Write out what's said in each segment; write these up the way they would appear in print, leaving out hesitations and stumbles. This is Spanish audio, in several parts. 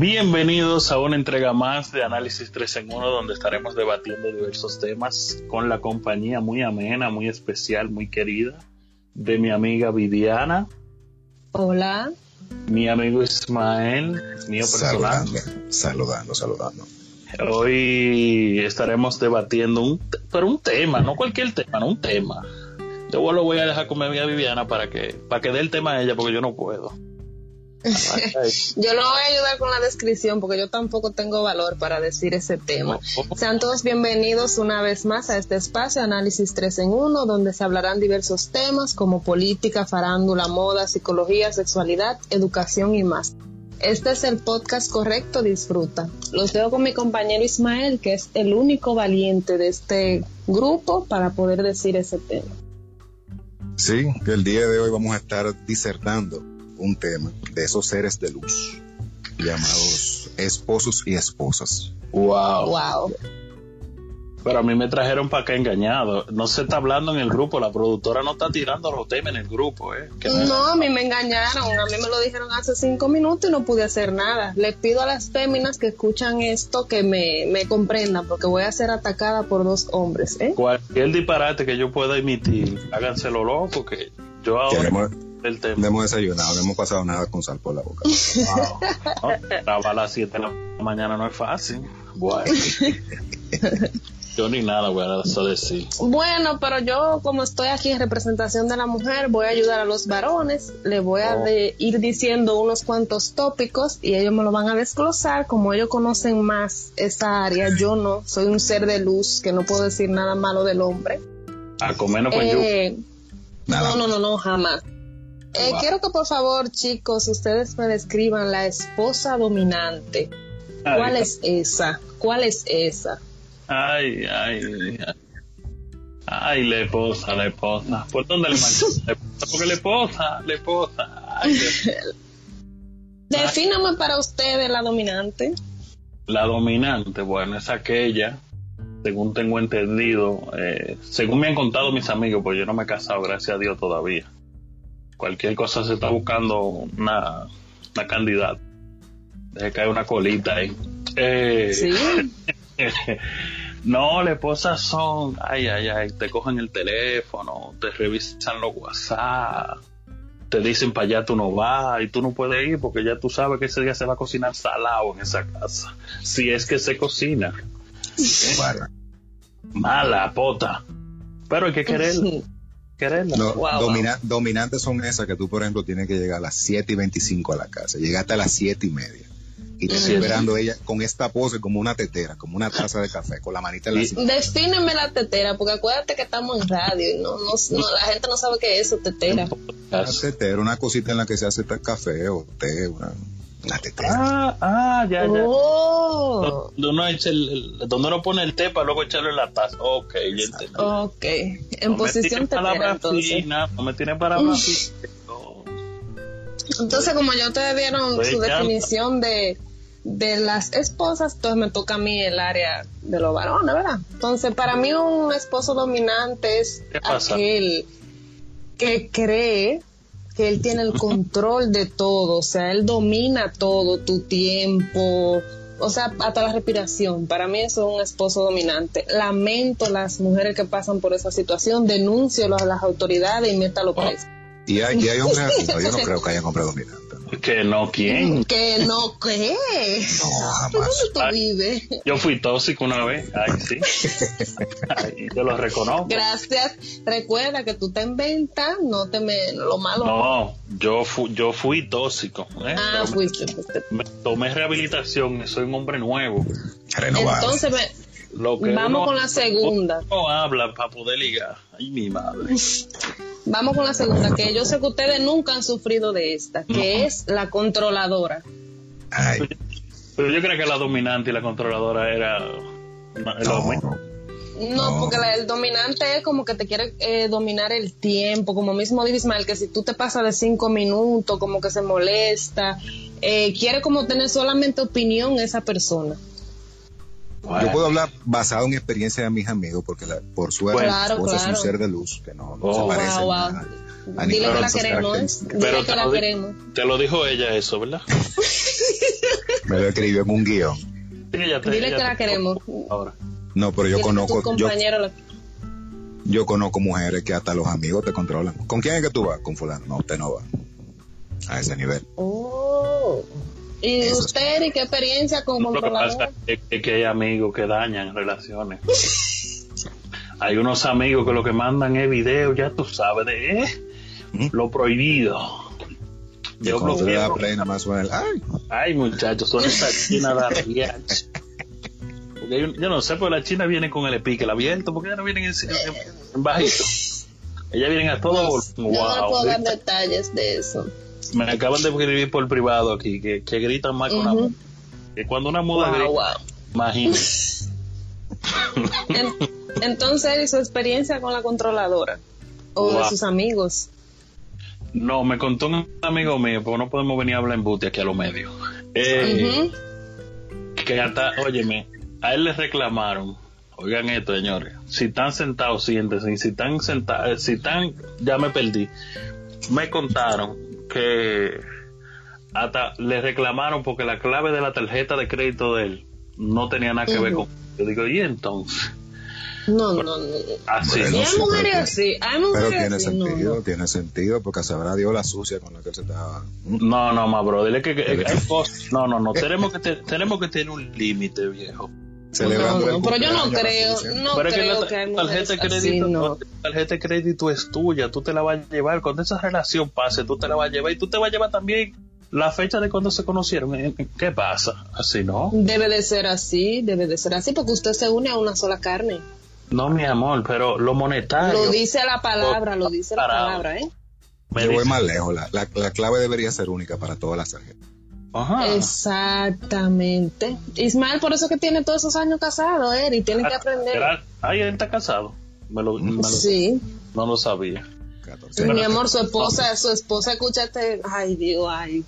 Bienvenidos a una entrega más de Análisis 3 en 1, donde estaremos debatiendo diversos temas con la compañía muy amena, muy especial, muy querida de mi amiga Viviana. Hola. Mi amigo Ismael, mío personal. Saludando. Hoy estaremos debatiendo un tema, no cualquier tema, no un tema. Yo lo voy a dejar con mi amiga Viviana para que dé el tema a ella, porque yo no puedo. Yo lo voy a ayudar con la descripción porque yo tampoco tengo valor para decir ese tema. Sean todos bienvenidos una vez más a este espacio Análisis 3 en 1, donde se hablarán diversos temas como política, farándula, moda, psicología, sexualidad, educación y más. Este es el podcast correcto, disfruta. Los dejo con mi compañero Ismael, que es el único valiente de este grupo para poder decir ese tema. Sí, que el día de hoy vamos a estar disertando un tema de esos seres de luz llamados esposos y esposas. Wow. Pero a mí me trajeron para acá engañado. No se está hablando en el grupo, la productora no está tirando los temas en el grupo, No, a mí me engañaron, a mí me lo dijeron hace 5 minutos y no pude hacer nada. Les pido a las féminas que escuchan esto que me comprendan, porque voy a ser atacada por 2 hombres, Cualquier disparate que yo pueda emitir, háganselo loco, que yo ahora no hemos desayunado, no hemos pasado nada con sal por la boca. Wow. Trabajar a las 7 de la mañana no es fácil. Bueno. Yo ni nada voy a decir. Bueno, pero yo, como estoy aquí en representación de la mujer, voy a ayudar a los varones. Les voy a ir diciendo unos cuantos tópicos y ellos me lo van a desglosar. Como ellos conocen más esta área, yo no. Soy un ser de luz que no puedo decir nada malo del hombre. A comer no con yuca. No, jamás. Wow. Quiero que por favor, chicos, ustedes me describan la esposa dominante. ¿Cuál es esa? Ay, la esposa. ¿Por dónde le mancho? Porque la esposa. Defíname para ustedes la dominante. La dominante, bueno, es aquella, según tengo entendido, según me han contado mis amigos, pues yo no me he casado, gracias a Dios, todavía. Cualquier cosa se está buscando una candidata. Deje caer una colita ahí. Sí. No, las esposas son, te cogen el teléfono, te revisan los WhatsApp, te dicen para allá tú no vas y tú no puedes ir porque ya tú sabes que ese día se va a cocinar salado en esa casa. Si es que se cocina. Mala pota. Pero hay que quererla. No, dominantes son esas que tú, por ejemplo, tienes que llegar a las 7:25 a la casa. Llegaste a las 7:30. Y te estoy esperando ella con esta pose como una tetera, como una taza de café, con la manita en la cintura. Defíneme la tetera, porque acuérdate que estamos en radio y no, la gente no sabe qué es eso, tetera. Una tetera, una cosita en la que se hace café o té, una tetera. Ya. Oh. Donde uno pone el té para luego echarlo en la taza. Ok, ya entendí. Ok, en posición tetera, entonces. No me tiene palabras finas. Entonces, como ya ustedes vieron su definición de las esposas, entonces me toca a mí el área de los varones, ¿verdad? Entonces, para mí un esposo dominante es aquel que cree que él tiene el control de todo, o sea, él domina todo, tu tiempo, o sea, hasta la respiración. Para mí eso es un esposo dominante. Lamento las mujeres que pasan por esa situación, denúncialo a las autoridades y métalo preso. Y hay hombres así, no, yo no creo que haya hombres dominantes. ¿Que no quién? ¿Que no qué? No, jamás. ¿Dónde tú vives? Yo fui tóxico una vez, sí. Yo lo reconozco. Gracias. Recuerda que tú te inventas, no lo malo. No, yo fui tóxico. Fuiste. Me tomé rehabilitación y soy un hombre nuevo. Renovado. Entonces, vamos con la segunda. No habla para poder ligar. Ay, mi madre. Vamos con la segunda, que yo sé que ustedes nunca han sufrido de esta, que es la controladora. Pero yo creo que la dominante y la controladora era lo mismo. No, porque el dominante es como que te quiere dominar el tiempo, como mismo dice Ismael, que si tú te pasas de 5 minutos, como que se molesta, quiere como tener solamente opinión esa persona. Yo puedo hablar basado en experiencia de mis amigos, porque por suerte vos sos un ser de luz que no se parece a Dile que la queremos, Dile que la queremos. Te lo dijo ella eso, ¿verdad? Me lo escribió en un guión. Dile que la queremos. Ahora. No, pero yo conozco. Yo conozco mujeres que hasta los amigos te controlan. ¿Con quién es que tú vas? Con fulano. No, usted no va. A ese nivel. Oh. ¿Y eso usted y qué experiencia con controlador? Es que hay amigos que dañan relaciones. Hay unos amigos que lo que mandan es videos, ya tú sabes, de lo prohibido. Yo cuando te da play nada más suena el ay muchachos, son estas chinas de arriache. Porque yo no sé, porque la china viene con el epique, el abierto, porque ellas no vienen en bajito. Ellas vienen a todo. Wow. Yo no puedo dar detalles de eso. Me acaban de escribir por privado aquí que gritan más que una muda. Que cuando una muda grita, imagínate. Entonces, ¿y su experiencia con la controladora? ¿O de sus amigos? No, me contó un amigo mío, porque no podemos venir a hablar en bute aquí a los medios. Que hasta, óyeme, a él le reclamaron, oigan esto, señores, si están sentados, siéntense, y si están sentados, ya me perdí. Me contaron que hasta le reclamaron porque la clave de la tarjeta de crédito de él no tenía nada que ver con. Yo digo, ¿y entonces? No. Así. Bueno, hay mujeres así. Pero tiene sentido, tiene sentido, porque sabrá Dios la sucia con la que él se estaba. No, más bro, dile que hay cosas. No, tenemos que tener un límite, viejo. Pero yo no creo, que hay mujeres así, no. La tarjeta de crédito es tuya, tú te la vas a llevar, cuando esa relación pase, tú te la vas a llevar, y tú te vas a llevar también la fecha de cuando se conocieron. ¿Qué pasa? Así, ¿no? Debe de ser así, porque usted se une a una sola carne. No, mi amor, pero lo monetario. Lo dice la palabra, ¿eh? Yo voy más lejos, la clave debería ser única para todas las tarjetas. Ajá. Exactamente. Ismael, por eso que tiene todos esos años casado, y tiene que aprender. Él está casado. Sí. No lo sabía. 14. Mi amor, su esposa, escúchate. Ay, Dios, ay.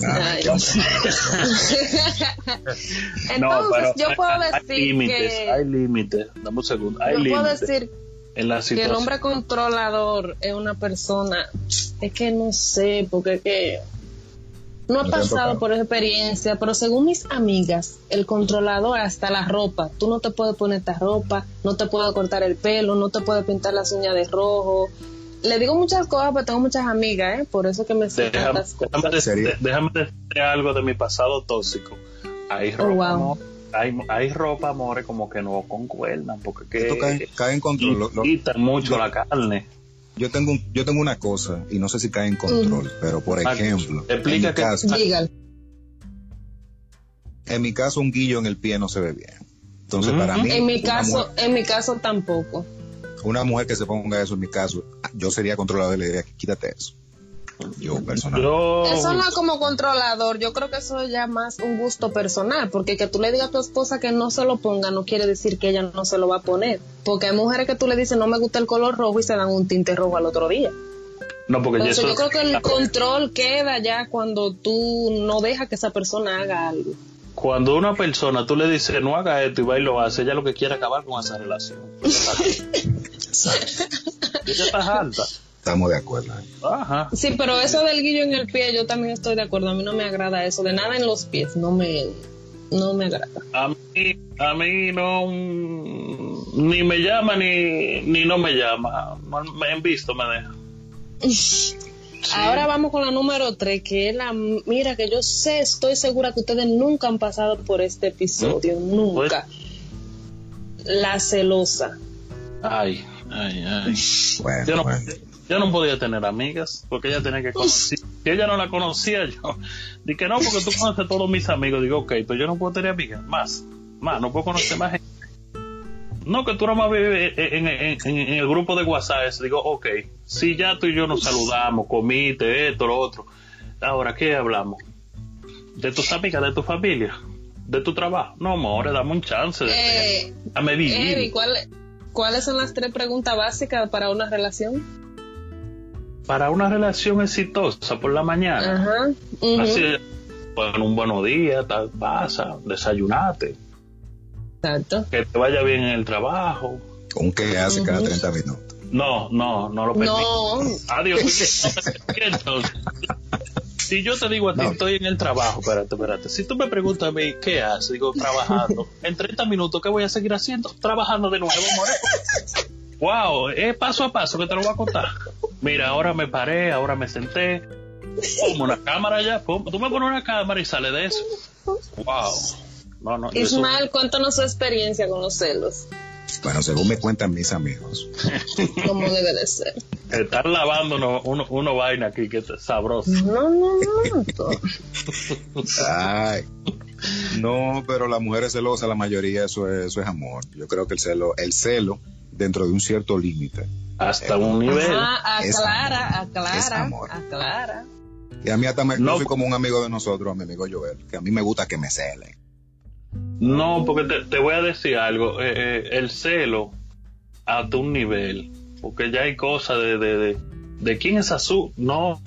Entonces, no, yo puedo decir hay límites. Dame un segundo. Yo puedo decir en la que el hombre controlador es una persona, es que no sé, porque es que no he pasado por esa experiencia, pero según mis amigas, el controlador hasta la ropa, tú no te puedes poner esta ropa, no te puedes cortar el pelo, no te puedes pintar las uñas de rojo. Le digo muchas cosas, pero tengo muchas amigas, por eso que me sé tantas cosas. Déjame decirte algo de mi pasado tóxico. Hay ropa, hay ropa, amores, como que no concuerdan, porque cae en control. Quitan mucho la carne. Yo tengo una cosa, y no sé si cae en control, pero por ejemplo, explica que en mi caso un guillo en el pie no se ve bien. Entonces para mí, en mi caso tampoco. Una mujer que se ponga eso en mi caso, yo sería controlador y le diría, quítate eso. Yo personalmente. Eso no es como controlador, yo creo que eso es ya más un gusto personal, porque que tú le digas a tu esposa que no se lo ponga no quiere decir que ella no se lo va a poner, porque hay mujeres que tú le dices no me gusta el color rojo y se dan un tinte rojo al otro día. No, porque entonces yo creo que el control queda ya cuando tú no dejas que esa persona haga algo. Cuando una persona tú le dices no haga esto y va y lo hace, ella lo que quiere es acabar con esa relación. Ella está alta. Estamos de acuerdo. Ajá. Sí, pero eso del guillo en el pie yo también estoy de acuerdo. A mí no me agrada eso, de nada en los pies, no me agrada. A mí no, ni me llama ni no me llama. Me han visto, me deja. Sí. Ahora vamos con la número 3, que es mira, que yo estoy segura que ustedes nunca han pasado por este episodio, nunca. La celosa. Ay. Bueno, yo no podía tener amigas, porque ella tenía que conocer. Si ella no la conocía, yo dije no, porque tú conoces a todos mis amigos. Digo, ok, pero yo no puedo tener amigas, más, no puedo conocer más gente. No, que tú nomás vives en el grupo de WhatsApp. Digo, ok, si ya tú y yo nos saludamos, comiste, esto, lo otro. Ahora, ¿qué hablamos? ¿De tus amigas, de tu familia, de tu trabajo? No, amor, dame un chance. Dame vivir. ¿Y cuáles son las 3 preguntas básicas para una relación? Para una relación exitosa por la mañana. Ajá. Así, bueno, un buenos días, pasa, desayunate. Exacto. Que te vaya bien en el trabajo. ¿Con qué hace cada 30 minutos? No lo permito. No. Adiós. Entonces, Si yo te digo a ti, estoy en el trabajo, espérate. Si tú me preguntas a mí, ¿qué haces? Digo, trabajando. En 30 minutos, ¿qué voy a seguir haciendo? Trabajando de nuevo, more. Wow, es paso a paso que te lo voy a contar. Mira, ahora me paré, ahora me senté. Pongo una cámara ya. Tú me pones una cámara y sale de eso. Wow. No, Ismael, cuéntanos su experiencia con los celos. Bueno, según me cuentan mis amigos. Como debe de ser. Estar lavando uno vaina aquí que es sabroso. No. Ay. No, pero las mujeres celosas, la mayoría, eso es amor. Yo creo que el celo, dentro de un cierto límite. Hasta un nivel. Aclara. Y a mí hasta yo soy como un amigo de nosotros, a mi amigo Joel, que a mí me gusta que me celen. No, porque te voy a decir algo. El celo hasta un nivel, porque ya hay cosas de quién es azul. No,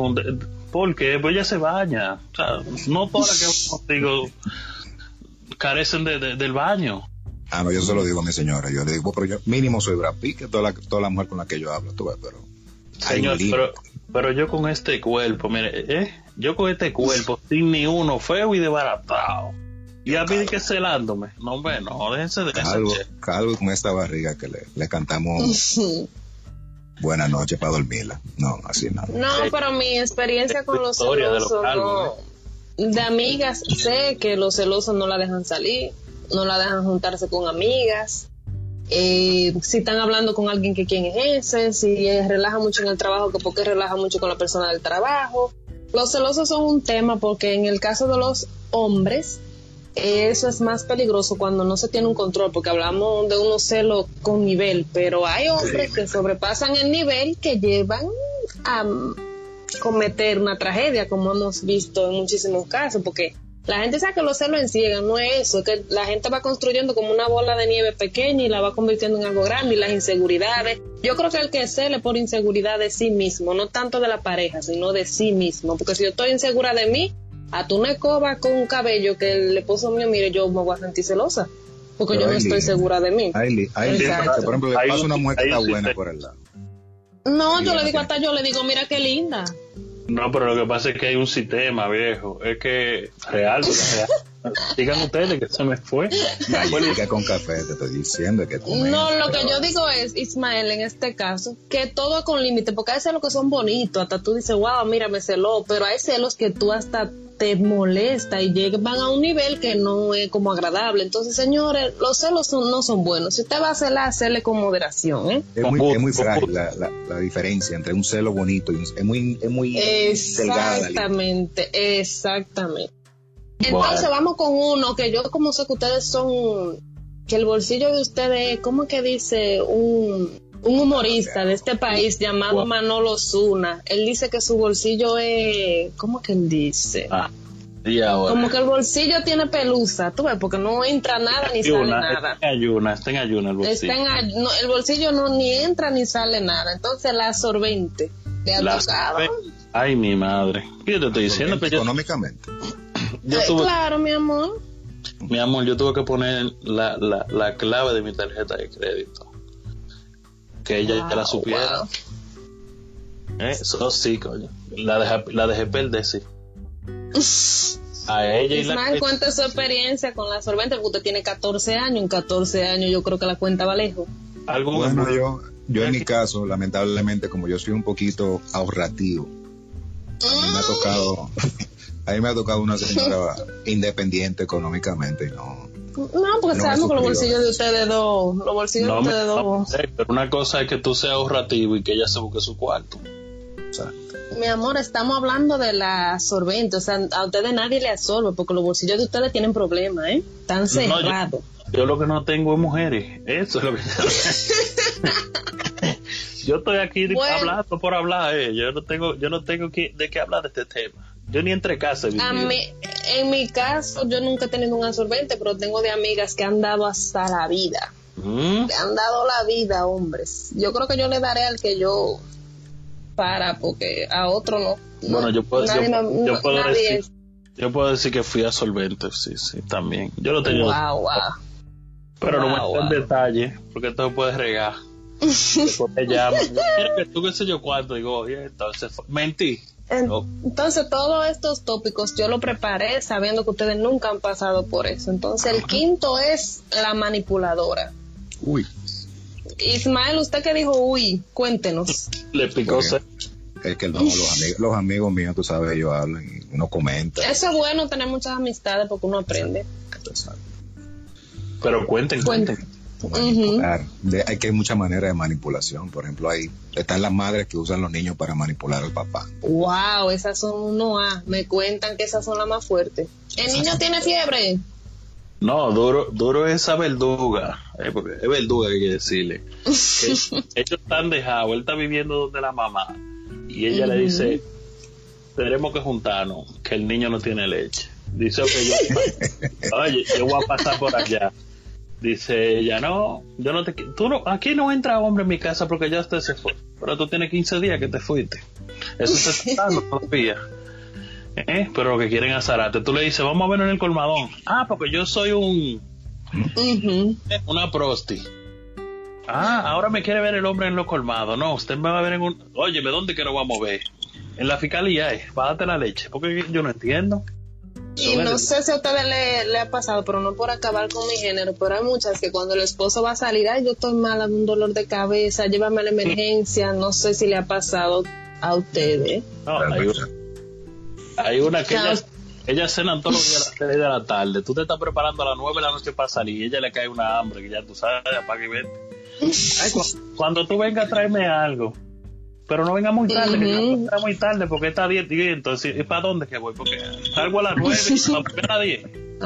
porque pues ella se baña. O sea, no todas las que contigo carecen del baño. Ah, no, yo se lo digo a mi señora. Yo le digo, pero yo mínimo soy Brad Pitt, que toda la mujer con la que yo hablo, tú ves, pero... Señor, pero yo con este cuerpo, mire, yo con este cuerpo, sin ni uno feo y desbaratado. Y a mí que celándome. No, hombre, no, déjense de eso. Calvo con esta barriga que le cantamos buenas noches para dormirla. No, así no. No, pero mi experiencia con los celosos, de amigas, sé que los celosos no la dejan salir, no la dejan juntarse con amigas. Si están hablando con alguien, que quién es ese, si relaja mucho en el trabajo, que porque relaja mucho con la persona del trabajo. Los celosos son un tema porque en el caso de los hombres, eso es más peligroso cuando no se tiene un control, porque hablamos de unos celos con nivel, pero hay hombres que sobrepasan el nivel, que llevan a cometer una tragedia, como hemos visto en muchísimos casos, porque la gente sabe que los celos enciegan, no es eso, es que la gente va construyendo como una bola de nieve pequeña y la va convirtiendo en algo grande, y las inseguridades. Yo creo que el que cele por inseguridad de sí mismo, no tanto de la pareja, sino de sí mismo, porque si yo estoy insegura de mí, a tú una escoba con un cabello que el esposo mío mire, yo me voy a sentir celosa, porque pero yo no estoy segura de mí. Por ejemplo, le pasa una mujer que está buena por el lado. No, yo le digo, mira qué linda. No, pero lo que pasa es que hay un sistema, viejo. Es que real. Digan ustedes que se me fue. Que con café, te estoy diciendo que no, lo que yo digo es, Ismael, en este caso, que todo con límite, porque hay celos que son bonitos, hasta tú dices, wow, mira, me celó, pero hay celos que tú hasta te molesta y van a un nivel que no es como agradable. Entonces, señores, los celos no son buenos. Si usted va a celar, hacerle con moderación, ¿eh? Es muy frágil la diferencia entre un celo bonito y es muy delgada. Exactamente. Entonces vamos con uno que yo como sé que ustedes son, que el bolsillo de ustedes, ¿cómo que dice? Un humorista de este país llamado Manolo Zuna. Él dice que su bolsillo es, ¿cómo que él dice? Y ahora, como que el bolsillo tiene pelusa, tú ves, porque no entra nada ni sale nada. Está en ayuna el bolsillo. El bolsillo no ni entra ni sale nada. Entonces la absorbente le ha tocado. Ay, mi madre. ¿Qué te estoy diciendo? Económicamente. Claro, mi amor. Mi amor, yo tuve que poner la clave de mi tarjeta de crédito. Que ella ya la supiera. Eso sí, coño. La dejé perder, sí. A ella y Ismael, cuenta su experiencia con la absorbente, porque usted tiene 14 años. En 14 años yo creo que la cuenta va lejos. Bueno, yo en mi caso, lamentablemente, como yo soy un poquito ahorrativo, a mí me ha tocado una señora independiente económicamente y no, porque sabemos que los bolsillos de ustedes dos, pero una cosa es que tú seas ahorrativo y que ella se busque su cuarto. O sea, mi amor, estamos hablando de la absorbente, o sea, a ustedes nadie le absorbe, porque los bolsillos de ustedes tienen problemas, están cerrados. Yo lo que no tengo es mujeres, eso es lo que yo estoy aquí hablando por hablar, yo no tengo de qué hablar de este tema. Yo ni entre casa he vivido. En mi caso, yo nunca he tenido un absorbente, pero tengo de amigas que han dado hasta la vida. Le han dado la vida, hombres. Yo creo que yo le daré al que yo porque a otro no. Bueno, yo puedo decir que fui absorbente, sí, también. Yo lo tengo. Wow. Pero no me en detalle, porque esto puede regar. Después te llaman. Mira que tú qué sé yo cuánto. Digo, oye, entonces mentí. Entonces, todos estos tópicos yo lo preparé sabiendo que ustedes nunca han pasado por eso. Entonces, el quinto es la manipuladora. Uy. Ismael, usted que dijo, uy, cuéntenos. Le picó. Es que no, los amigos míos, tú sabes, ellos hablan y uno comenta. Eso es bueno, tener muchas amistades porque uno aprende. Exacto. Pero cuenten. Manipular. Hay que hay muchas maneras de manipulación. Por ejemplo, ahí están las madres que usan los niños para manipular al papá. Wow, esas son uno A. Me cuentan que esas son las más fuertes. ¿El niño tiene fiebre? No, duro es esa verduga, porque es verduga que hay que decirle. Ellos están dejados, él está viviendo donde la mamá y ella le dice, tenemos que juntarnos, que el niño no tiene leche. Dice, oye, yo voy a pasar por allá. Dice ella, no, yo no te, tú no, aquí no entra hombre en mi casa porque ya usted se fue, pero tú tienes 15 días que te fuiste. Eso se está dando todavía. Pero lo que quieren azararte. Tú le dices, vamos a ver en el colmadón. Porque yo soy una prosti. Ahora me quiere ver el hombre en los colmados. No, usted me va a ver en un... Óyeme, ¿dónde que nos vamos a ver? En la fiscalía, párate la leche. Porque yo no entiendo. Y no sé si a ustedes le ha pasado, pero no por acabar con mi género, pero hay muchas que cuando el esposo va a salir, yo estoy mala, un dolor de cabeza, llévame a la emergencia. No sé si le ha pasado a ustedes. No, hay una que ellas cenan todos los días a las 3 de la tarde. Tú te estás preparando a las 9 de la noche para salir y a ella le cae una hambre que ya tú sabes, apaga y vete. Cuando tú vengas a traerme algo, pero no venga muy tarde, que no venga muy tarde porque está 10 y entonces, ¿y para dónde que voy? Porque salgo a las 9 y la primera 10.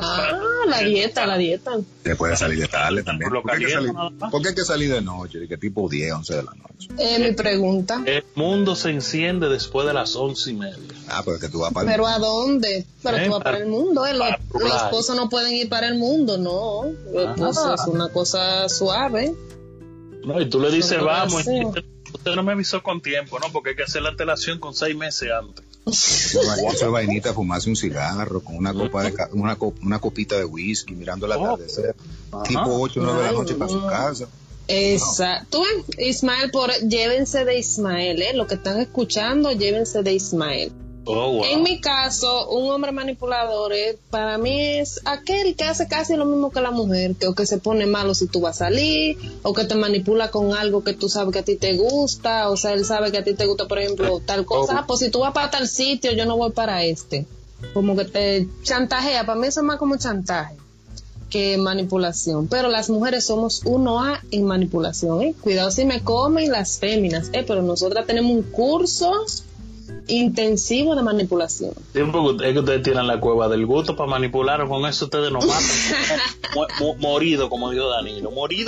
La dieta. Se puede salir de tarde también. ¿Por qué hay que salir de noche? ¿De qué tipo 10, 11 de la noche? Mi pregunta. El mundo se enciende después de las 11:30. Pero es que tú vas para el ¿Pero a dónde? Pero tú vas para el mundo, Los esposos no pueden ir para el mundo, no. Los esposos es una cosa suave. No, y tú le dices, vamos, usted no me avisó con tiempo, ¿no? Porque hay que hacer la antelación con 6 meses antes. Esa vainita, fumarse un cigarro con una copita de whisky mirando el atardecer, tipo 8 o 9 de la noche para su casa. Exacto. Ismael, llévense de Ismael, lo que están escuchando, llévense de Ismael. Wow. En mi caso, un hombre manipulador para mí es aquel que hace casi lo mismo que la mujer, que se pone malo si tú vas a salir, o que te manipula con algo que tú sabes que a ti te gusta, o sea, él sabe que a ti te gusta, por ejemplo, tal cosa, pues si tú vas para tal sitio, yo no voy para este. Como que te chantajea, para mí eso es más como chantaje que manipulación, pero las mujeres somos 1A en manipulación, Cuidado si me comen las féminas, pero nosotras tenemos un curso intensivo de manipulación. Sí, porque es que ustedes tienen la cueva del gusto para manipular, con eso ustedes nos matan. Morido, como dijo Danilo, morido.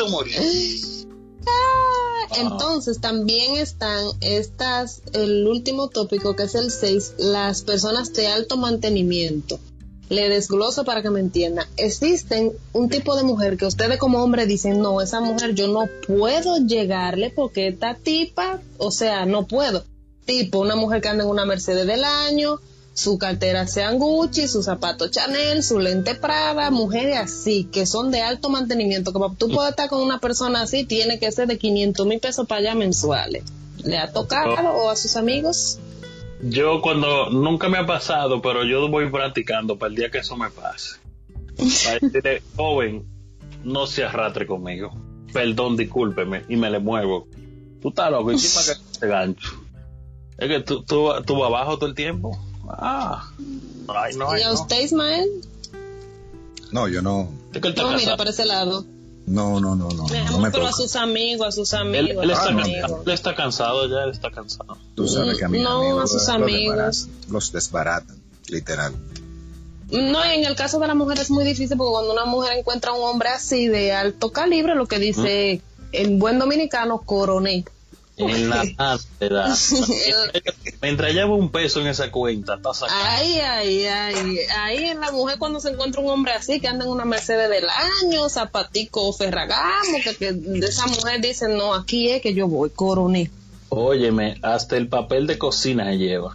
Entonces también están el último tópico, que es el 6, las personas de alto mantenimiento. Le desgloso para que me entiendan. Existen un tipo de mujer que ustedes como hombre dicen, no, esa mujer yo no puedo llegarle porque esta tipa, o sea, no puedo. Tipo, una mujer que anda en una Mercedes del año, su cartera sean Gucci, sus zapatos Chanel, su lente Prada, mujeres así, que son de alto mantenimiento, que para tú puedes estar con una persona así, tiene que ser de 500,000 pesos para allá mensuales. ¿Le ha tocado o a sus amigos? Yo nunca me ha pasado, pero yo voy practicando para el día que eso me pase. Para decirle, joven, no se arrastre conmigo, perdón, discúlpeme, y me le muevo. Tú estás loco, ¿y para que te gancho? Es que tú vas abajo todo el tiempo. ¿Y a usted, Ismael? No, yo no. No, mira, para ese lado. No me pero toca. a sus amigos. Él está cansado ya, él está cansado. Tú sabes que a mis amigos, a sus amigos los desbaratan, literal. No, y en el caso de la mujer es muy difícil, porque cuando una mujer encuentra a un hombre así de alto calibre, lo que dice en buen dominicano, coroné. En la edad. Mientras lleva un peso en esa cuenta, está sacando. Ahí en la mujer, cuando se encuentra un hombre así, que anda en una Mercedes del año, zapatico Ferragamo, que de esa mujer dice, no, aquí es que yo voy, coroné. Óyeme, hasta el papel de cocina se lleva.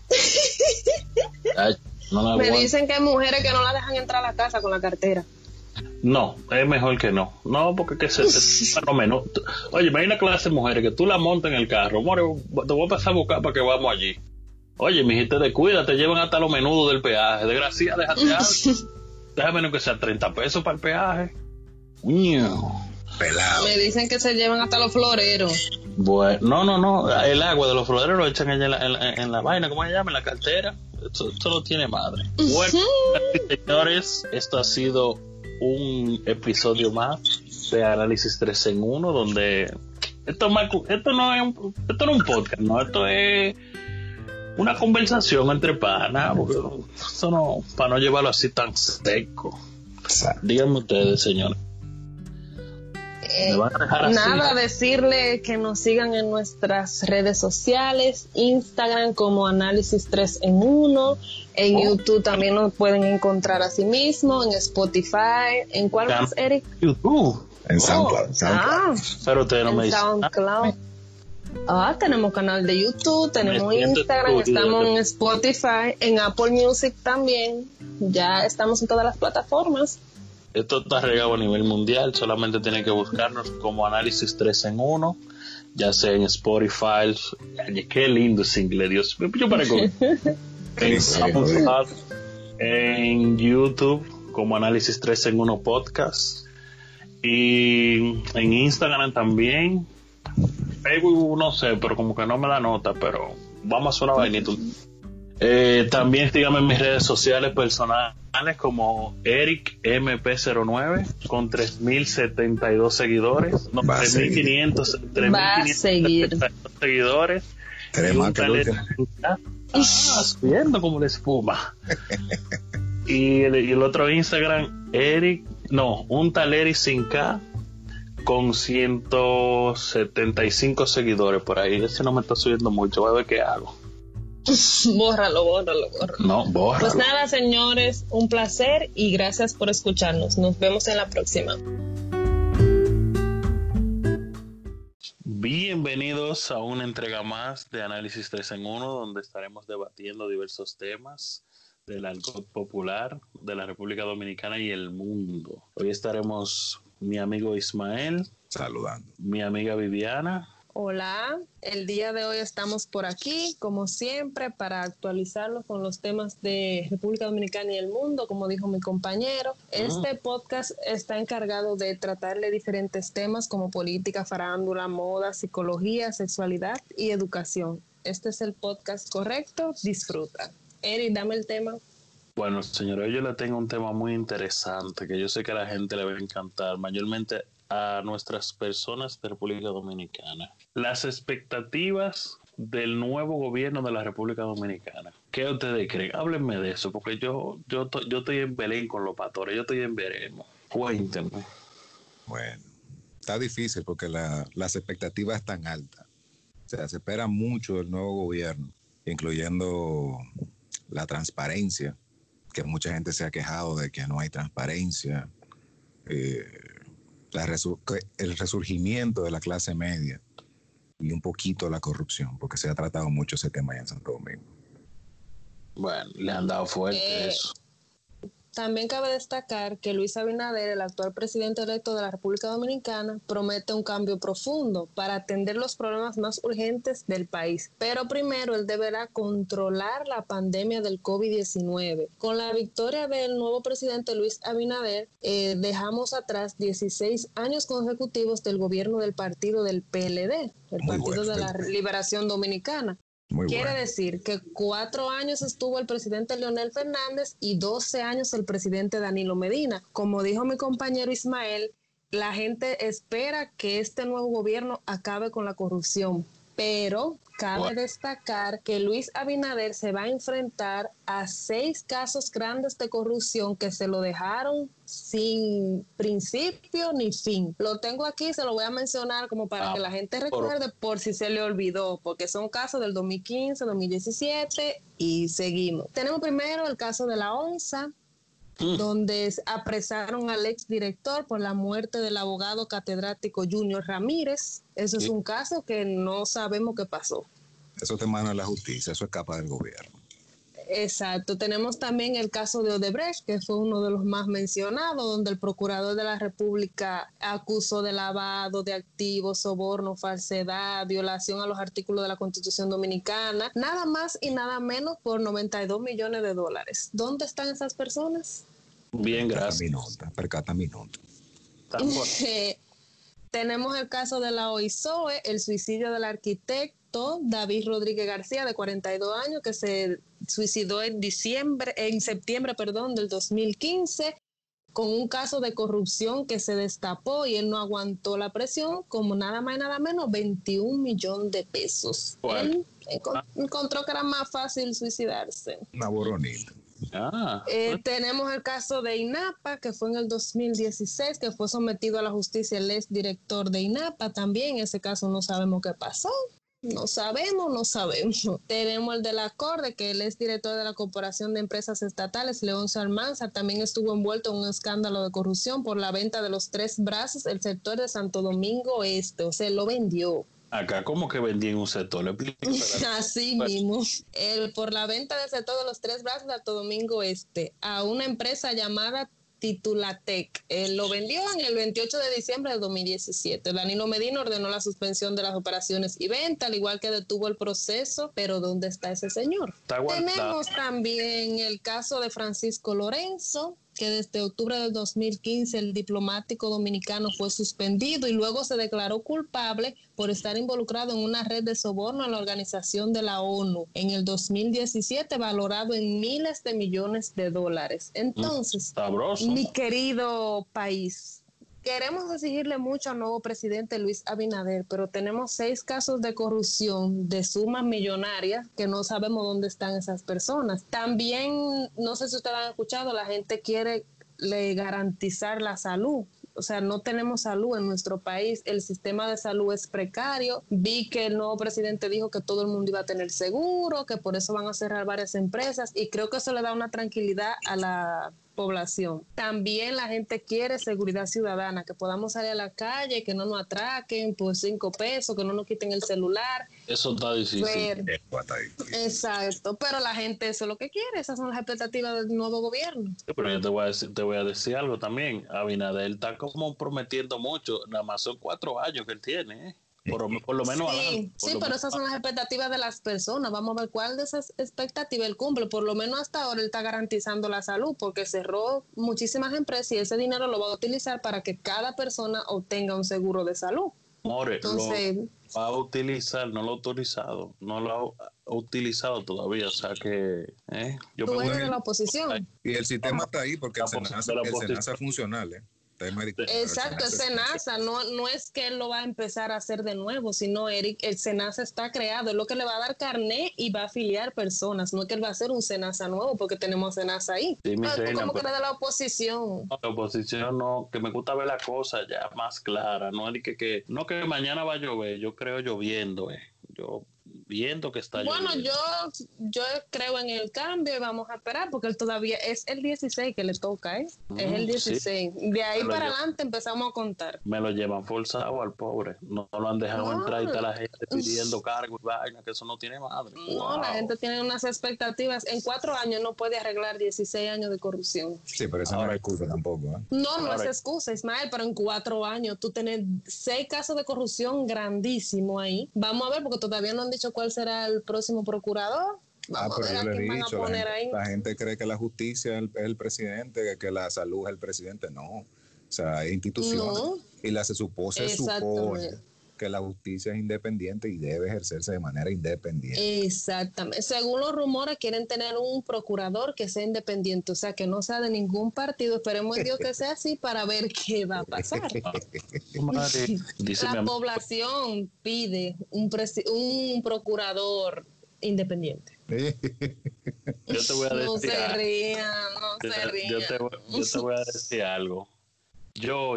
Ay, me dicen que hay mujeres que no la dejan entrar a la casa con la cartera. No, es mejor que no. No, porque que bueno, menos. Oye, hay una clase de mujeres que tú la montas en el carro. More, te voy a pasar a buscar para que vamos allí. Oye, mijito, descuida, te llevan hasta los menudos del peaje. Desgracia, déjate algo. Déjame que sea 30 pesos para el peaje. Pelado. Me dicen que se llevan hasta los floreros. Bueno, no. El agua de los floreros lo echan en la vaina, ¿cómo se llama? En la cartera. Esto no tiene madre. Bueno, señores, esto ha sido un episodio más de Análisis 3 en 1, donde esto no es un podcast, no, esto es una conversación entre panas, porque esto no, para no llevarlo así tan seco. Díganme ustedes, señores. Nada, decirle que nos sigan en nuestras redes sociales, Instagram como Análisis 3 en 1, en YouTube también nos pueden encontrar así mismo, en Spotify, ¿en cuál más, Eric? YouTube. En SoundCloud. Pero ustedes no me dicen. SoundCloud. Tenemos canal de YouTube, tenemos Instagram, estamos en Spotify, en Apple Music también, ya estamos en todas las plataformas. Esto está regado a nivel mundial, solamente tienen que buscarnos como Análisis 3 en 1, ya sea en Spotify. Ay, qué lindo ese inglés, Dios mío, yo parezco. En YouTube como Análisis 3 en 1 Podcast, y en Instagram también. Facebook no sé, pero como que no me la nota, pero vamos a hacer una vainita. También síganme en mis redes sociales personales como EricMP09 con 3072 seguidores, no, 3500 seguidores. Viendo como la espuma. y el otro Instagram, un tal Eric sin K con 175 seguidores por ahí. Ese no me está subiendo mucho, voy a ver qué hago. Bórralo. No, bórralo. Pues nada, señores, un placer y gracias por escucharnos. Nos vemos en la próxima. Bienvenidos a una entrega más de Análisis 3 en 1, donde estaremos debatiendo diversos temas del argot popular de la República Dominicana y el mundo. Hoy estaremos mi amigo Ismael, saludando, mi amiga Viviana. Hola, el día de hoy estamos por aquí, como siempre, para actualizarlos con los temas de República Dominicana y el mundo, como dijo mi compañero. Este podcast está encargado de tratarle diferentes temas como política, farándula, moda, psicología, sexualidad y educación. Este es el podcast correcto, disfruta. Eric, dame el tema. Bueno, señora, yo le tengo un tema muy interesante que yo sé que a la gente le va a encantar, mayormente a nuestras personas de República Dominicana. Las expectativas del nuevo gobierno de la República Dominicana. ¿Qué ustedes creen? Háblenme de eso, porque yo estoy en Belén con los pastores, yo estoy en veremos. Cuéntenme. Bueno, está difícil porque las expectativas están altas. O sea, se espera mucho del nuevo gobierno, incluyendo la transparencia, que mucha gente se ha quejado de que no hay transparencia, el resurgimiento de la clase media y un poquito la corrupción, porque se ha tratado mucho ese tema allá en Santo Domingo. Bueno, le han dado fuerte eso. También cabe destacar que Luis Abinader, el actual presidente electo de la República Dominicana, promete un cambio profundo para atender los problemas más urgentes del país. Pero primero él deberá controlar la pandemia del COVID-19. Con la victoria del nuevo presidente Luis Abinader, dejamos atrás 16 años consecutivos del gobierno del partido del PLD, el Partido de la Liberación Dominicana. Quiere decir que 4 años estuvo el presidente Leonel Fernández y 12 años el presidente Danilo Medina. Como dijo mi compañero Ismael, la gente espera que este nuevo gobierno acabe con la corrupción, pero cabe destacar que Luis Abinader se va a enfrentar a 6 casos grandes de corrupción que se lo dejaron sin principio ni fin. Lo tengo aquí, se lo voy a mencionar como para que la gente recuerde por si se le olvidó, porque son casos del 2015, 2017 y seguimos. Tenemos primero el caso de la ONSA, donde apresaron al exdirector por la muerte del abogado catedrático Junior Ramírez. Eso es un caso que no sabemos qué pasó. Eso te manda la justicia, eso escapa del gobierno. Exacto. Tenemos también el caso de Odebrecht, que fue uno de los más mencionados, donde el procurador de la República acusó de lavado de activos, soborno, falsedad, violación a los artículos de la Constitución Dominicana, nada más y nada menos por 92 millones de dólares. ¿Dónde están esas personas? Bien, gracias. Percata mi nota. Tenemos el caso de la OISOE, el suicidio del arquitecto David Rodríguez García, de 42 años, que se suicidó en septiembre del 2015, con un caso de corrupción que se destapó y él no aguantó la presión, como nada más y nada menos 21 millones de pesos. Él encontró que era más fácil suicidarse. Una boronita. Tenemos el caso de INAPA, que fue en el 2016, que fue sometido a la justicia el ex director de INAPA también. En ese caso no sabemos qué pasó. No sabemos. Tenemos el de la Corte, que el ex director de la Corporación de Empresas Estatales, Leoncio Almanzar, también estuvo envuelto en un escándalo de corrupción por la venta de los 3 brazos, el sector de Santo Domingo Este, o sea, lo vendió. Acá como que vendí en un sector, le explico. Así mismo, por la venta del sector de los 3 brazos de Santo Domingo Este a una empresa llamada Titulatec. Lo vendió en el 28 de diciembre de 2017. Danilo Medina ordenó la suspensión de las operaciones y venta, al igual que detuvo el proceso, pero ¿dónde está ese señor? Tenemos también el caso de Francisco Lorenzo, que desde octubre del 2015 el diplomático dominicano fue suspendido y luego se declaró culpable por estar involucrado en una red de soborno en la organización de la ONU en el 2017, valorado en miles de millones de dólares. Entonces, mi querido país, queremos exigirle mucho al nuevo presidente Luis Abinader, pero tenemos 6 casos de corrupción de sumas millonarias que no sabemos dónde están esas personas. También, no sé si ustedes han escuchado, la gente quiere garantizar la salud. O sea, no tenemos salud en nuestro país, el sistema de salud es precario. Vi que el nuevo presidente dijo que todo el mundo iba a tener seguro, que por eso van a cerrar varias empresas, y creo que eso le da una tranquilidad a la población. También la gente quiere seguridad ciudadana, que podamos salir a la calle, que no nos atraquen por 5 pesos, que no nos quiten el celular. Eso está difícil. Exacto, pero la gente eso es lo que quiere, esas son las expectativas del nuevo gobierno. Sí, pero yo te voy a decir algo también. Abinader está como prometiendo mucho, nada más son 4 años que él tiene, ¿eh? Por lo menos. Sí, pero esas son las expectativas de las personas. Vamos a ver cuál de esas expectativas él cumple. Por lo menos hasta ahora él está garantizando la salud, porque cerró muchísimas empresas y ese dinero lo va a utilizar para que cada persona obtenga un seguro de salud. Entonces, lo va a utilizar, no lo ha autorizado, no lo ha utilizado todavía, o sea que tú eres de la oposición. Y el sistema está ahí porque el SENASA es funcional, ¿eh? Exacto, el SENASA no es que él lo va a empezar a hacer de nuevo, sino Eric, el SENASA está creado, es lo que le va a dar carné y va a afiliar personas, no es que él va a hacer un SENASA nuevo porque tenemos SENASA ahí. Sí, ¿cómo que eres de la oposición? La oposición no, que me gusta ver la cosa ya más clara, no es que mañana va a llover, yo creo lloviendo, yo viendo que está lloviendo. Bueno, yo creo en el cambio y vamos a esperar porque él todavía es el 16 que le toca, es el 16. Sí. De ahí para adelante empezamos a contar. Me lo llevan forzado al pobre, no lo han dejado entrar y está la gente pidiendo cargo y vaina, que eso no tiene madre. No, la gente tiene unas expectativas. En 4 años no puede arreglar 16 años de corrupción. Sí, pero eso no es excusa tampoco, ¿eh? No es excusa, Ismael, pero en 4 años tú tienes 6 casos de corrupción grandísimos ahí. Vamos a ver porque todavía no han dicho cuál será el próximo procurador. Pero yo le he dicho, la gente cree que la justicia es el presidente, que la salud es el presidente. No, o sea, hay instituciones y se supone que la justicia es independiente y debe ejercerse de manera independiente. Exactamente. Según los rumores, quieren tener un procurador que sea independiente, o sea, que no sea de ningún partido. Esperemos en Dios que sea así para ver qué va a pasar. La población pide un procurador independiente. Yo te voy a decir. No se rían. Yo te voy a decir algo. Yo,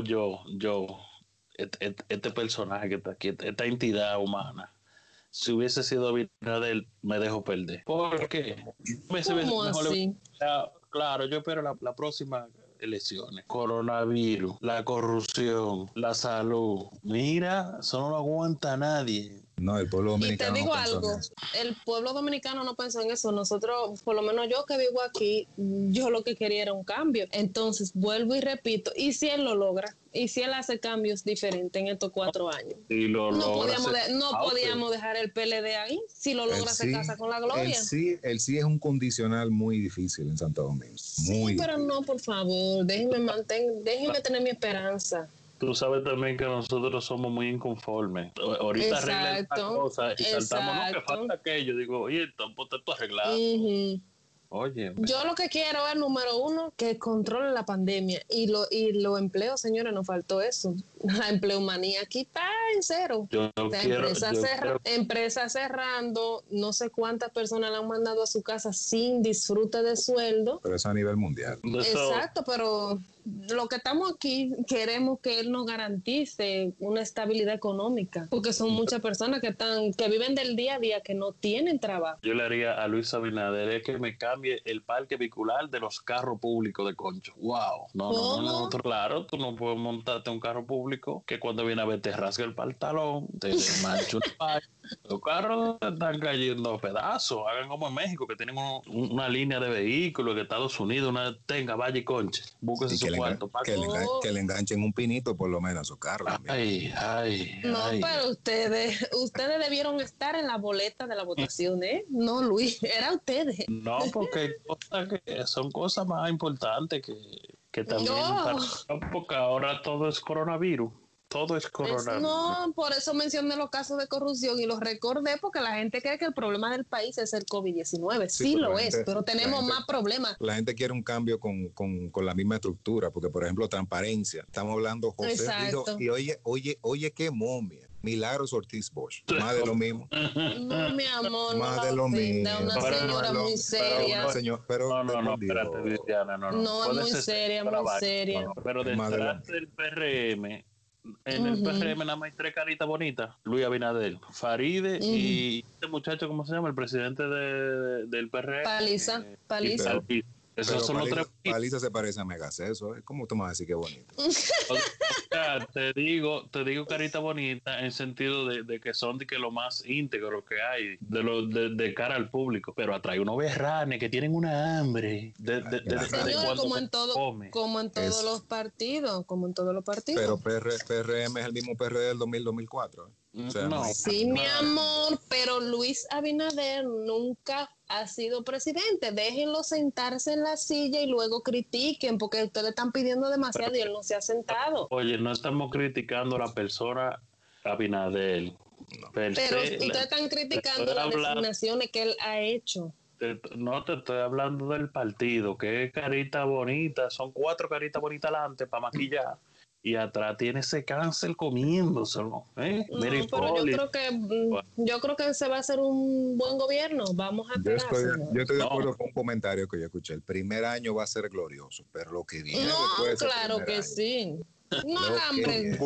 este personaje que está aquí, esta entidad humana, si hubiese sido Abinader, me dejo perder. ¿Por qué? ¿Cómo así? Claro, yo espero la próxima elecciones. Coronavirus, la corrupción, la salud. Mira, eso no lo aguanta nadie. No, el pueblo dominicano. Y te digo algo, el pueblo dominicano no pensó en eso. Nosotros, por lo menos yo que vivo aquí, yo lo que quería era un cambio. Entonces, vuelvo y repito, ¿y si él lo logra? ¿Y si él hace cambios diferentes en estos 4 años? No podíamos dejar el PLD ahí. Si lo logra, se casa con la gloria. El sí es un condicional muy difícil en Santo Domingo. Sí, pero no, por favor, déjenme tener mi esperanza. Tú sabes también que nosotros somos muy inconformes. Ahorita arreglan esta cosa y saltamos, no, que falta aquello. Digo, oye, tampoco está arreglado. Oye, yo lo que quiero es, número uno, que controle la pandemia. Y los empleos, señores, nos faltó eso. La empleomanía aquí está en cero. Empresas cerrando, no sé cuántas personas la han mandado a su casa sin disfrute de sueldo. Pero eso a nivel mundial. Exacto, pero lo que estamos aquí queremos que él nos garantice una estabilidad económica, porque son muchas personas que viven del día a día, que no tienen trabajo. Yo le haría a Luis Abinader es que me cambie el parque vehicular de los carros públicos de Concho. Wow. No, claro, tú no puedes montarte un carro público que cuando viene a ver te rasga el pantalón, te mancha un paño. Los carros están cayendo a pedazos. Hagan como en México, que tienen una línea de vehículos, que Estados Unidos vaya y conche, búsquese su cuarto. Que le enganchen un pinito por lo menos a su carro. Pero ustedes debieron estar en la boleta de la votación, ¿eh? No, Luis, era ustedes. No, porque son cosas más importantes que también porque ahora todo es coronavirus. Todo es coronavirus. No, por eso mencioné los casos de corrupción y los recordé, porque la gente cree que el problema del país es el COVID-19. Sí lo es, pero tenemos más problemas. La gente quiere un cambio con la misma estructura, porque, por ejemplo, transparencia. Estamos hablando, José dijo, y oye, qué momia. Milagros Ortiz Bosch. Más de lo mismo. No, mi amor. Más de lo mismo. Una señora muy seria. No, espérate, Viviana, no. No, es muy seria, muy seria. Pero detrás del PRM... En el PRM nada más hay 3 caritas bonitas: Luis Abinader, Faride y este muchacho, ¿cómo se llama? El presidente del PRM. Paliza. Esos son los 3. Paliza se parece a Megaceso. ¿Cómo tú me vas a decir que bonito? Te digo carita bonita en sentido de que son de que lo más íntegro que hay de cara al público, pero atrae unos berranes que tienen una hambre Señor, como en todos los partidos. Pero PRM es el mismo PRD del 2004. O sea, sí, mi amor, pero Luis Abinader nunca ha sido presidente. Déjenlo sentarse en la silla y luego critiquen, porque ustedes están pidiendo demasiado y él no se ha sentado. Oye, no estamos criticando a la persona Abinader. Pero ustedes están criticando las designaciones que él ha hecho. No te estoy hablando del partido, que es carita bonita, son 4 caritas bonitas adelante para maquillar. Y atrás tiene ese cáncer comiéndoselo. No, pero yo creo que ese va a ser un buen gobierno. Vamos a esperar. Yo estoy de acuerdo con un comentario que yo escuché. El primer año va a ser glorioso, pero lo que viene después claro que sí. No, el hambre.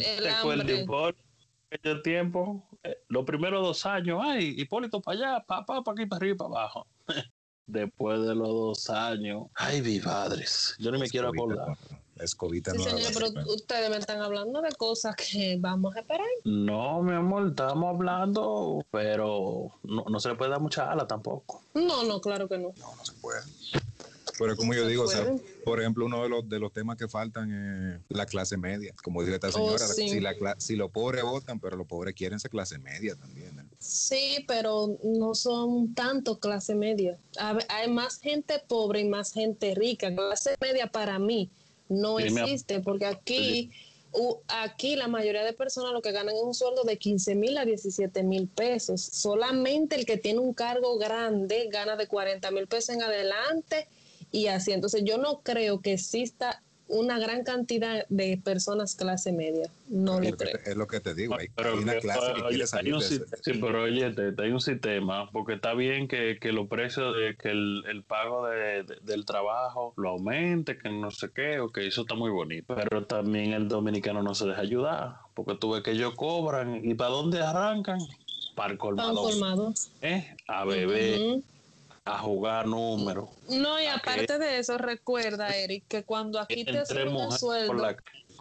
Por aquel tiempo, los primeros 2 años, Hipólito para allá, para aquí, para arriba y para abajo. Después de los 2 años, mi padres, yo ni me quiero acordar. Escobita sí, señor, pero ustedes me están hablando de cosas que vamos a esperar. No, mi amor, estamos hablando, pero no se le puede dar mucha ala tampoco. No, claro que no. No se puede. Pero como yo digo, o sea, por ejemplo, uno de los temas que faltan es la clase media. Como dice esta señora, si los pobres votan, pero los pobres quieren ser clase media también. Sí, pero no son tanto clase media. Hay más gente pobre y más gente rica. Clase media para mí no existe, porque aquí la mayoría de personas lo que ganan es un sueldo de 15,000 a 17,000 pesos. Solamente el que tiene un cargo grande gana de 40,000 pesos en adelante y así. Entonces yo no creo que exista una gran cantidad de personas clase media. No lo creo. Es lo que te digo. Hay una clase que quiere salir de ese. Sí, pero oye, hay un sistema, porque está bien que los precios, que el pago del trabajo lo aumente, que no sé qué, eso está muy bonito. Pero también el dominicano no se deja ayudar, porque tú ves que ellos cobran, ¿y para dónde arrancan? Para el colmado. A beber. A jugar números. No, y aparte de eso, recuerda, Eric, que cuando aquí te suben el sueldo,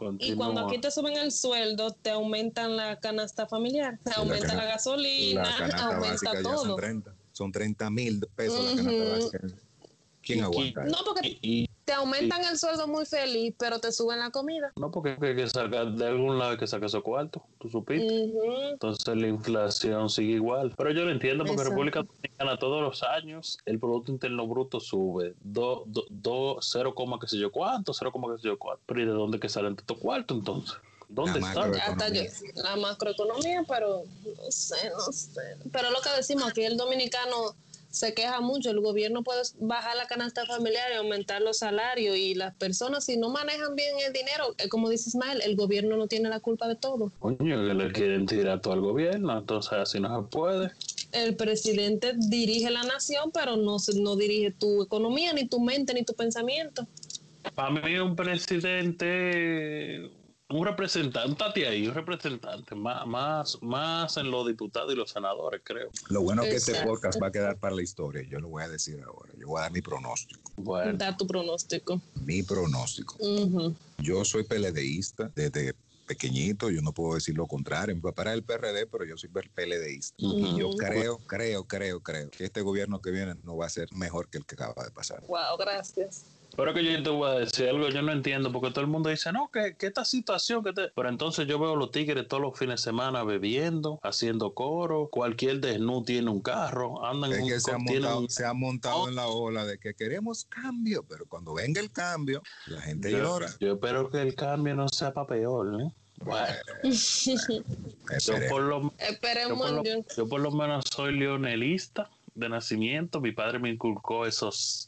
Y cuando aquí te suben el sueldo, te aumentan la canasta familiar, te aumenta la gasolina, la canasta aumenta básica todo. Ya son 30,000 pesos la canasta básica. ¿Quién aguanta? No, porque te aumentan el sueldo muy feliz, pero te suben la comida. No, porque hay que sacar de algún lado, hay que sacar esos cuartos, tú supiste. Entonces la inflación sigue igual. Pero yo lo entiendo porque República Dominicana todos los años el Producto Interno Bruto sube 0, qué sé yo cuánto, 0, qué sé yo cuánto. Pero ¿y de dónde que salen estos cuartos entonces? ¿Dónde están? Hasta yo, la macroeconomía, pero no sé. Pero lo que decimos aquí, el dominicano se queja mucho, el gobierno puede bajar la canasta familiar y aumentar los salarios, y las personas, si no manejan bien el dinero, como dice Ismael, el gobierno no tiene la culpa de todo. Coño, que le quieren tirar todo al gobierno, entonces así no se puede. El presidente dirige la nación, pero no dirige tu economía, ni tu mente, ni tu pensamiento. Para mí un presidente, un representante, un representante, más en los diputados y los senadores, creo. Lo bueno es que este podcast va a quedar para la historia, yo lo voy a decir ahora, yo voy a dar mi pronóstico. Bueno. Da tu pronóstico. Mi pronóstico. Yo soy PLDista desde pequeñito, yo no puedo decir lo contrario, mi papá era del PRD, pero yo soy PLDista. Y yo creo que este gobierno que viene no va a ser mejor que el que acaba de pasar. Wow, gracias. Pero que yo te voy a decir algo, yo no entiendo, porque todo el mundo dice, no, que esta situación, pero entonces yo veo los tigres todos los fines de semana bebiendo, haciendo coro, cualquier desnudo tiene un carro, andan en un se ha montado en la ola de que queremos cambio, pero cuando venga el cambio, la gente llora. Yo espero que el cambio no sea para peor, ¿eh? Bueno, yo por lo menos soy leonelista de nacimiento, mi padre me inculcó esos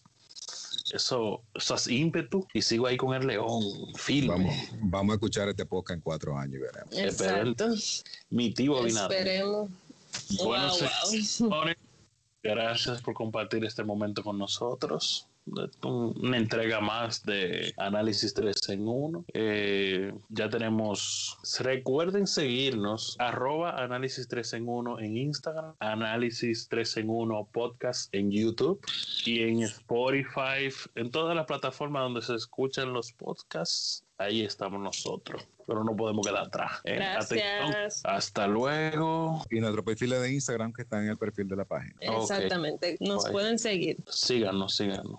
ímpetus y sigo ahí con el león firme. Vamos a escuchar este podcast en 4 años y veremos. Exacto. Mi tío Abinader. Esperemos. Bueno, señores, gracias por compartir este momento con nosotros. Una entrega más de Análisis 3 en 1. Ya tenemos, recuerden seguirnos @Análisis 3 en 1 en Instagram, Análisis 3 en 1 podcast en YouTube y en Spotify, en todas las plataformas donde se escuchan los podcasts. Ahí estamos nosotros, pero no podemos quedar atrás. Gracias. Hasta luego. Y nuestro perfil de Instagram que está en el perfil de la página. Exactamente, nos pueden seguir. Síganos.